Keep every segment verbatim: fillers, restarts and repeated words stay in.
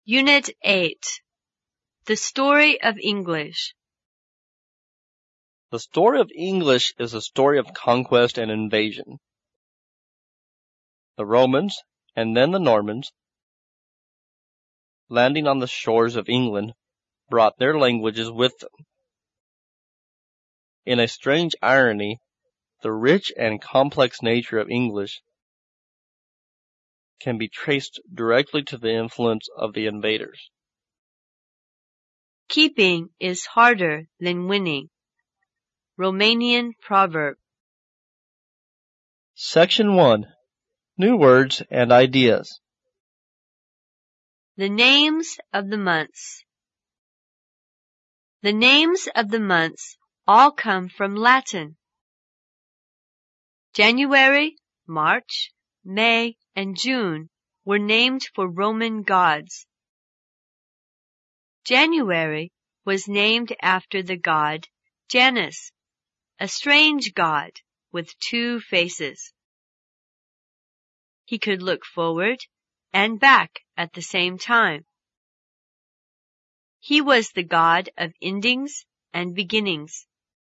Unit eight. The Story of English. The story of English is a story of conquest and invasion. The Romans, and then the Normans, landing on the shores of England, brought their languages with them. In a strange irony, the rich and complex nature of English can be traced directly to the influence of the invaders. Keeping is harder than winning. Romanian proverb. Section one. New words and ideas. The names of the months. The names of the months all come from Latin. January, March, May, and June were named for Roman gods. January was named after the god Janus, a strange god with two faces. He could look forward and back at the same time. He was the god of endings and beginnings.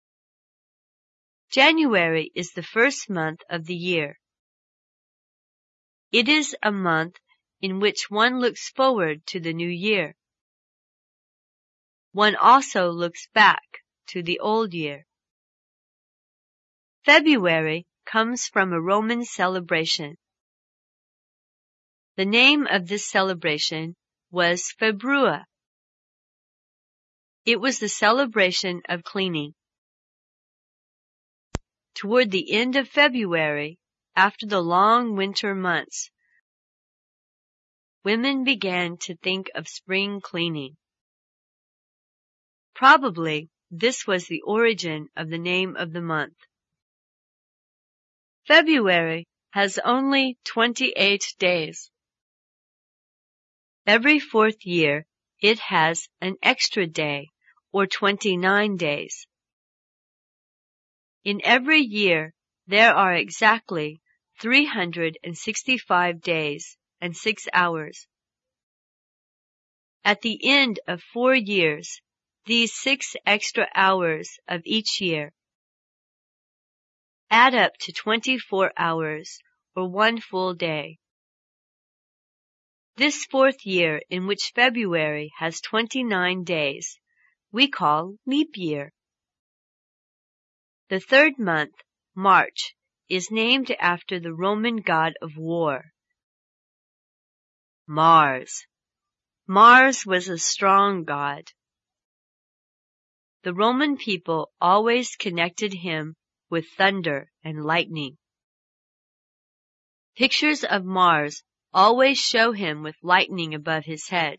January is the first month of the year. It is a month in which one looks forward to the new year. One also looks back to the old year. February comes from a Roman celebration. The name of this celebration was Februa. It was the celebration of cleaning. Toward the end of February, after the long winter months, women began to think of spring cleaning. Probably this was the origin of the name of the month. February has only twenty-eight days. Every fourth year, it has an extra day, or twenty-nine days. In every year, there are exactly three hundred sixty-five days and six hours. At the end of four years, these six extra hours of each year add up to twenty-four hours, or one full day. This fourth year, in which February has twenty-nine days, we call leap year. The third month, March, is named after the Roman god of war, Mars. Mars was a strong god. The Roman people always connected him with thunder and lightning. Pictures of Mars always show him with lightning above his head.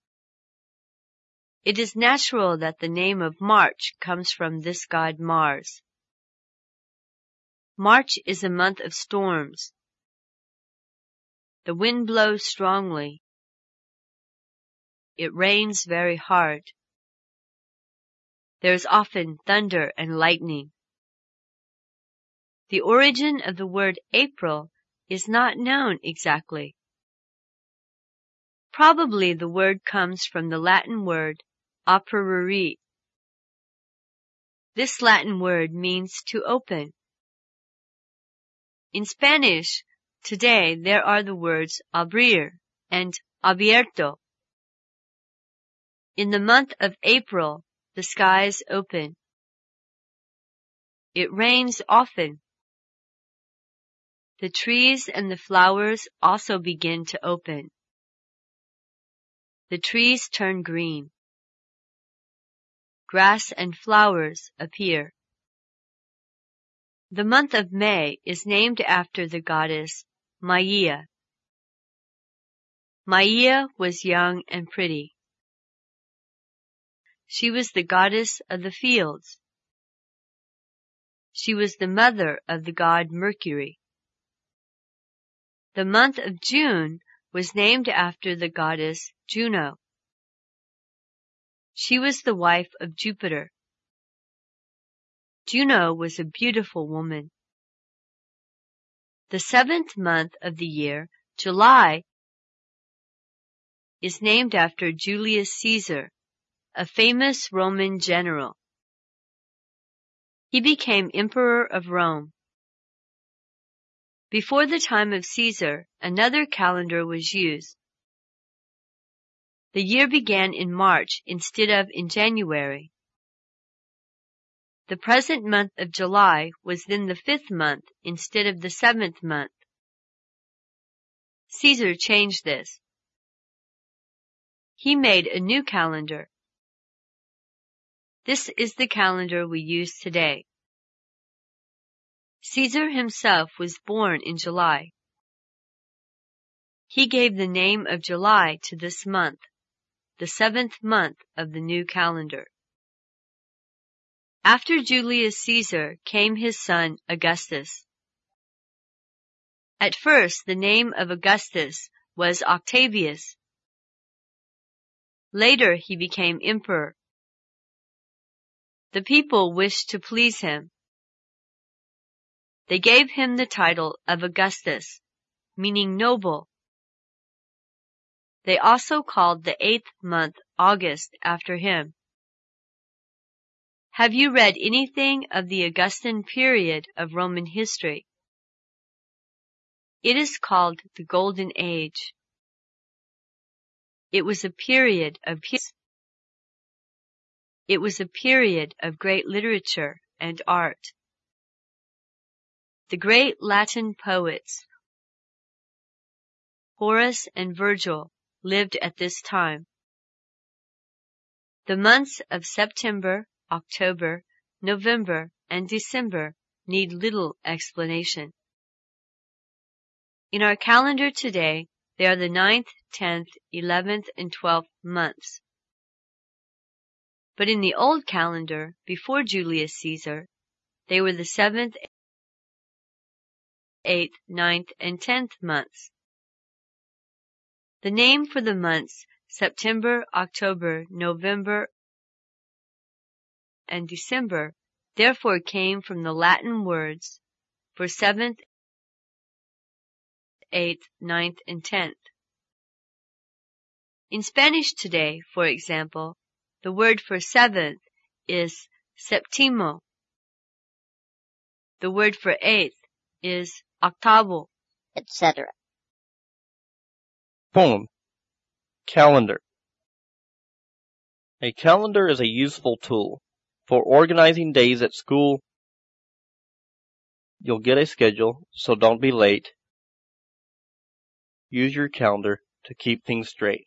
It is natural that the name of March comes from this god Mars. March is a month of storms. The wind blows strongly. It rains very hard. There is often thunder and lightning. The origin of the word April is not known exactly. Probably the word comes from the Latin word aperire. This Latin word means to open. In Spanish, today there are the words abrir and abierto. In the month of April, the skies open. It rains often. The trees and the flowers also begin to open. The trees turn green. Grass and flowers appear. The month of May is named after the goddess Maia. Maia was young and pretty. She was the goddess of the fields. She was the mother of the god Mercury. The month of June was named after the goddess Juno. She was the wife of Jupiter. Juno was a beautiful woman. The seventh month of the year, July, is named after Julius Caesar, a famous Roman general. He became emperor of Rome. Before the time of Caesar, another calendar was used. The year began in March instead of in January. The present month of July was then the fifth month instead of the seventh month. Caesar changed this. He made a new calendar. This is the calendar we use today. Caesar himself was born in July. He gave the name of July to this month, the seventh month of the new calendar. After Julius Caesar came his son Augustus. At first, the name of Augustus was Octavius. Later, he became emperor. The people wished to please him. They gave him the title of Augustus, meaning noble. They also called the eighth month August after him. Have you read anything of the Augustan period of Roman history? It is called the Golden Age. It was a period of peace. It was a period of great literature and art. The great Latin poets, Horace and Virgil, lived at this time. The months of September, October, November, and December need little explanation. In our calendar today, they are the ninth, tenth, eleventh, and twelfth months. But in the old calendar, before Julius Caesar, they were the seventh, eighth, ninth, and tenth months. The name for the months September, October, November, and December therefore came from the Latin words for seventh, eighth, ninth, and tenth. In Spanish today, for example, the word for seventh is séptimo. The word for eighth is octavo, et cetera. Poem. Calendar. A calendar is a useful tool for organizing days at school. You'll get a schedule, so don't be late. Use your calendar to keep things straight.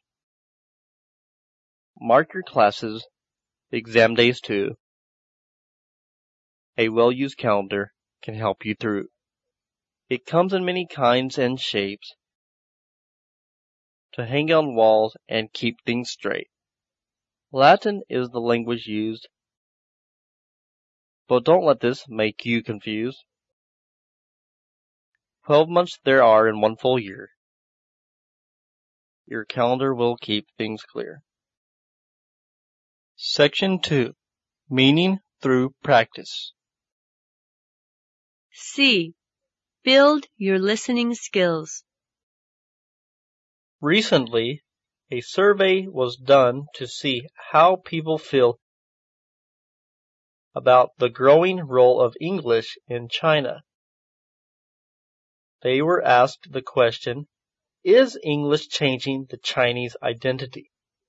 Mark your classes, exam days too. A well-used calendar can help you through. It comes in many kinds and shapes to hang on walls and keep things straight. Latin is the language used, but don't let this make you confused. Twelve months there are in one full year. Your calendar will keep things clear. Section two. Meaning through practice. C. Build your listening skills. Recently, a survey was done to see how people feel about the growing role of English in China. They were asked the question, is English changing the Chinese identity?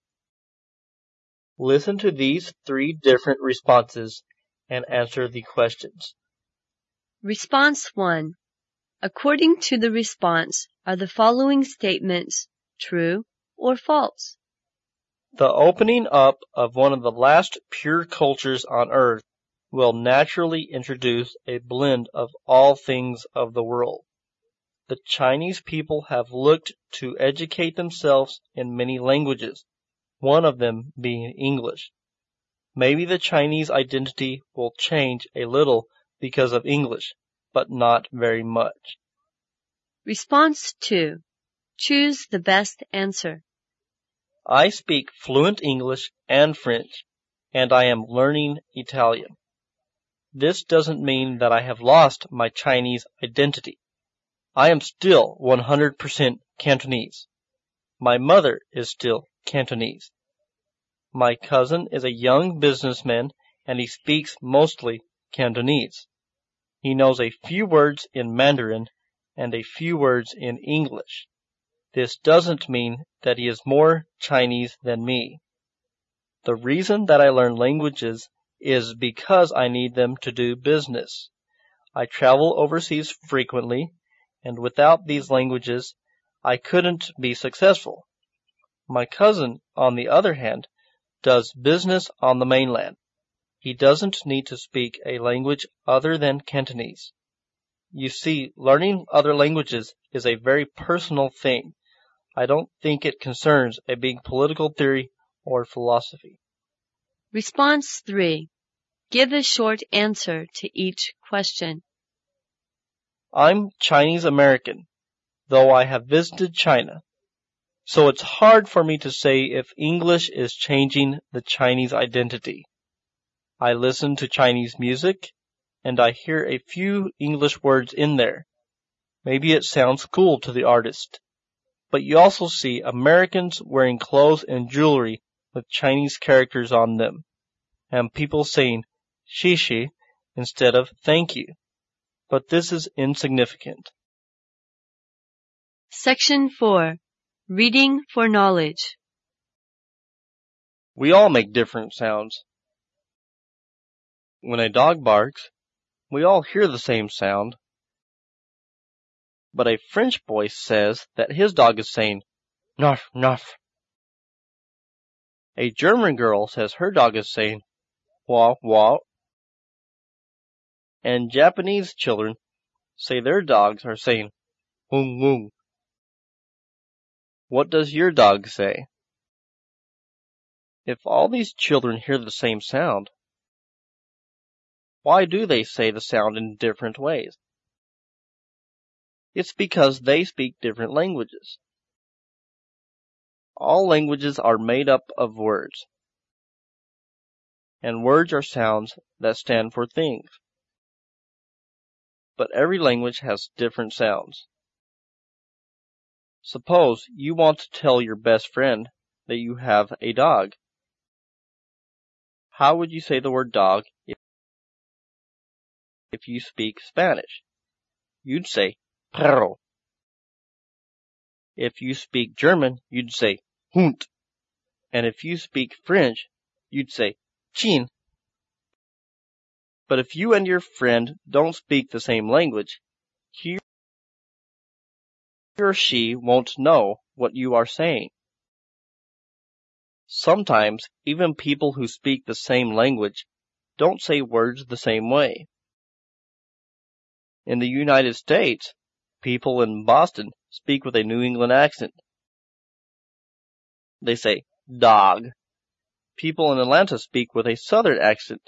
Listen to these three different responses and answer the questions. Response one. According to the response, are the following statements true or false? The opening up of one of the last pure cultures on earth will naturally introduce a blend of all things of the world. The Chinese people have looked to educate themselves in many languages, one of them being English. Maybe the Chinese identity will change a little because of English, but not very much. Response two. Choose the best answer. I speak fluent English and French, and I am learning Italian. This doesn't mean that I have lost my Chinese identity. I am still one hundred percent Cantonese. My mother is still Cantonese. My cousin is a young businessman and he speaks mostly Cantonese. He knows a few words in Mandarin and a few words in English. This doesn't mean that he is more Chinese than me. The reason that I learn languages is because I need them to do business. I travel overseas frequently, and without these languages, I couldn't be successful. My cousin, on the other hand, does business on the mainland. He doesn't need to speak a language other than Cantonese. You see, learning other languages is a very personal thing. I don't think it concerns a big political theory or philosophy. Response three. Give a short answer to each question. I'm Chinese American, though I have visited China. So it's hard for me to say if English is changing the Chinese identity. I listen to Chinese music, and I hear a few English words in there. Maybe it sounds cool to the artist. But you also see Americans wearing clothes and jewelry with Chinese characters on them, and people saying "shishi" instead of "thank you." But this is insignificant. Section four. Reading for knowledge. We all make different sounds. When a dog barks, we all hear the same sound. But a French boy says that his dog is saying "nuff, nuff." A German girl says her dog is saying "wah, wah." And Japanese children say their dogs are saying "woong, woong." What does your dog say? If all these children hear the same sound, why do they say the sound in different ways? It's because they speak different languages. All languages are made up of words, and words are sounds that stand for things. But every language has different sounds. Suppose you want to tell your best friend that you have a dog. How would you say the word dog if, if you speak Spanish? You'd say perro. If you speak German, you'd say Hund. And if you speak French, you'd say chien. But if you and your friend don't speak the same language, he or she won't know what you are saying. Sometimes, even people who speak the same language don't say words the same way. In the United States, people in Boston speak with a New England accent. They say dog. People in Atlanta speak with a Southern accent.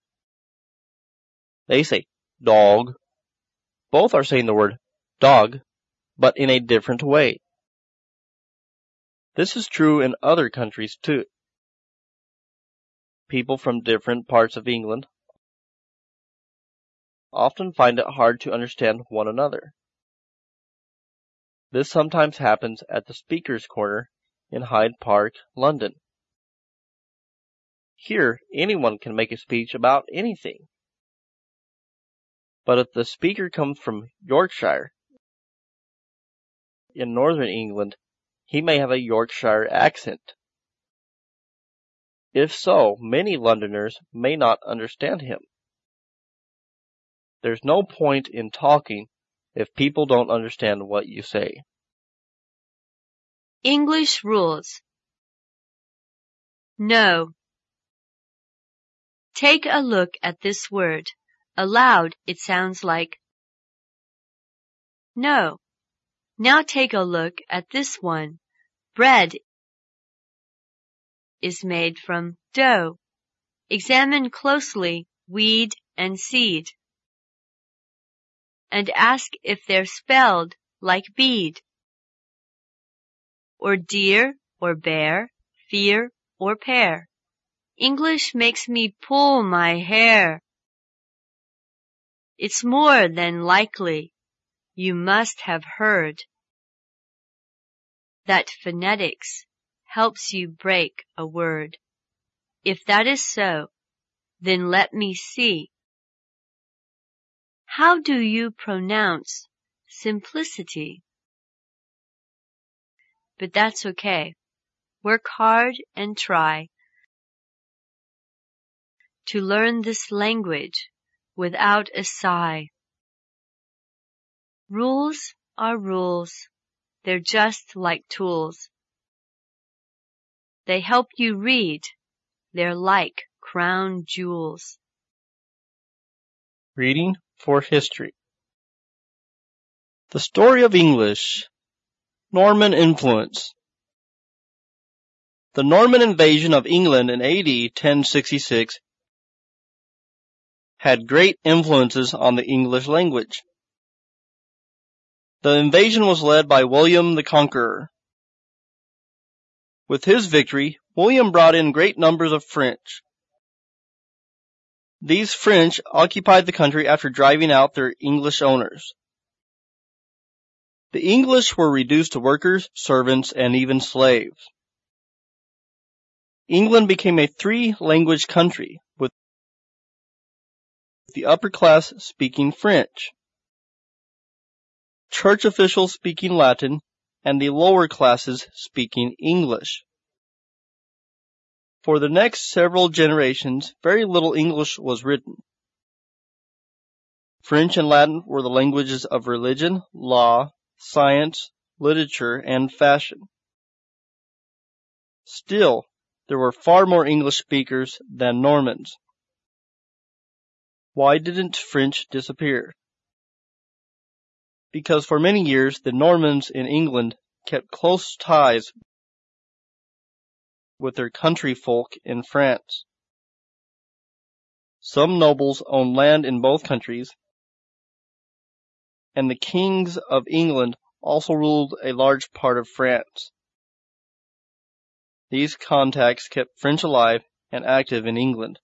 They say dog. Both are saying the word dog, but in a different way. This is true in other countries too. People from different parts of England often find it hard to understand one another. This sometimes happens at the Speaker's Corner in Hyde Park, London. Here, anyone can make a speech about anything. But if the speaker comes from Yorkshire, in northern England, he may have a Yorkshire accent. If so, many Londoners may not understand him. There's no point in talking if people don't understand what you say. English rules. No. Take a look at this word. Aloud, it sounds like no. Now take a look at this one. Bread is made from dough. Examine closely weed and seed, and ask if they're spelled like bead, or deer, or bear, fear, or pear. English makes me pull my hair. It's more than likely you must have heard that phonetics helps you break a word. If that is so, then let me see. How do you pronounce simplicity? But that's okay. Work hard and try to learn this language without a sigh. Rules are rules. They're just like tools. They help you read. They're like crown jewels. Reading for history. The story of English. Norman influence. The Norman invasion of England in A D ten sixty-six had great influences on the English language. The invasion was led by William the Conqueror. With his victory, William brought in great numbers of French. These French occupied the country after driving out their English owners. The English were reduced to workers, servants, and even slaves. England became a three-language country, with the upper class speaking French, church officials speaking Latin, and the lower classes speaking English. For the next several generations, very little English was written. French and Latin were the languages of religion, law, science, literature, and fashion. Still, there were far more English speakers than Normans. Why didn't French disappear? Because for many years the Normans in England kept close ties with their country folk in France. Some nobles owned land in both countries, and the kings of England also ruled a large part of France. These contacts kept French alive and active in England.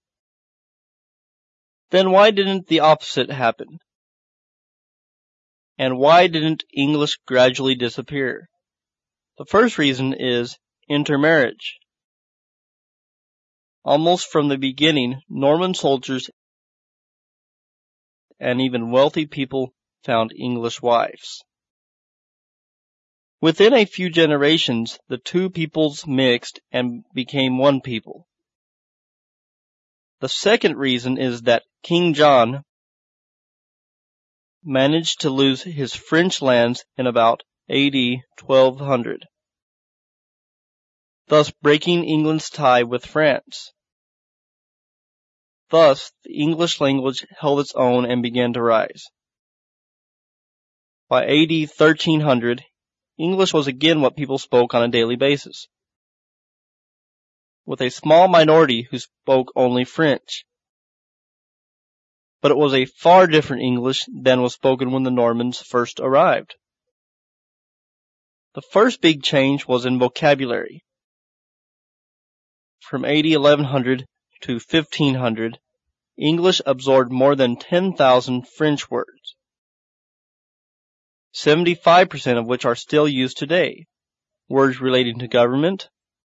Then why didn't the opposite happen? And why didn't English gradually disappear? The first reason is intermarriage. Almost from the beginning, Norman soldiers and even wealthy people found English wives. Within a few generations, the two peoples mixed and became one people. The second reason is that King John managed to lose his French lands in about A D twelve hundred, thus breaking England's tie with France. Thus, the English language held its own and began to rise. By A D thirteen hundred, English was again what people spoke on a daily basis, with a small minority who spoke only French. But it was a far different English than was spoken when the Normans first arrived. The first big change was in vocabulary. From A D eleven hundred to fifteen hundred, English absorbed more than ten thousand French words, seventy-five percent of which are still used today, words relating to government,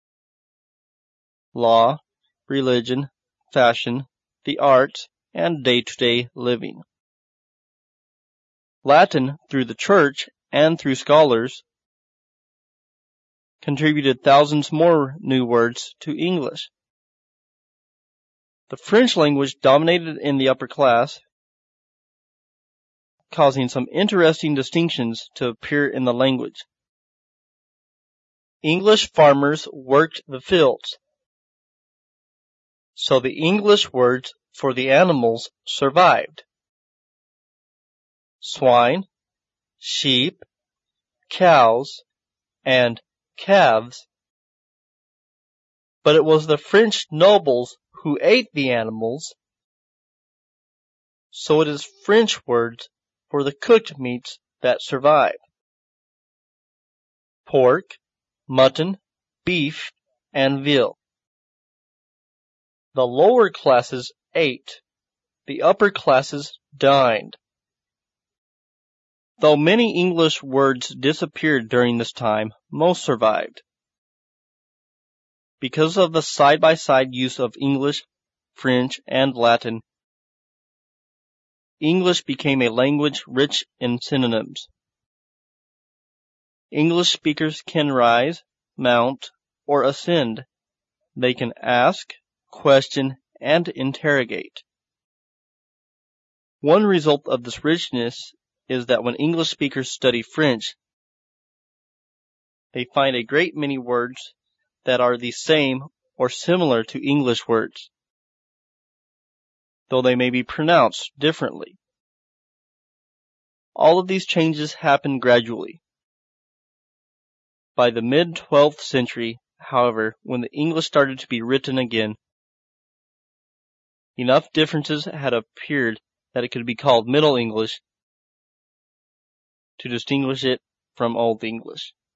law, religion, fashion, the arts, and day-to-day living. Latin, through the church and through scholars, contributed thousands more new words to English. The French language dominated in the upper class, causing some interesting distinctions to appear in the language. English farmers worked the fields, so the English words for the animals survived. Swine, sheep, cows, and calves. But it was the French nobles who ate the animals, so it is French words for the cooked meats that survive. Pork, mutton, beef, and veal. The lower classes ate, the upper classes dined. Though many English words disappeared during this time, most survived. Because of the side-by-side use of English, French, and Latin, English became a language rich in synonyms. English speakers can rise, mount, or ascend. They can ask, question, and interrogate. One result of this richness is that when English speakers study French, they find a great many words that are the same or similar to English words, though they may be pronounced differently. All of these changes happen gradually. By the mid-twelfth century, however, when the English started to be written again, enough differences had appeared that it could be called Middle English to distinguish it from Old English.